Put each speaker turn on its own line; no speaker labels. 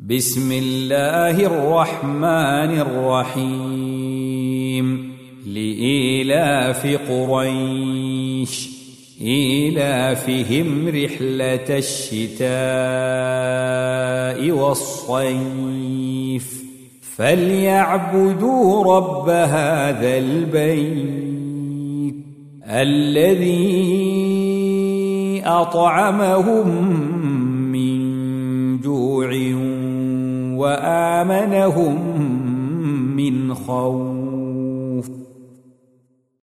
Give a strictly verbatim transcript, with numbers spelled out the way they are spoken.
بسم الله الرحمن الرحيم لإيلاف قريش إيلافهم رحلة الشتاء والصيف فليعبدوا رب هذا البيت الذي أطعمهم من جوع وآمنهم من خوف.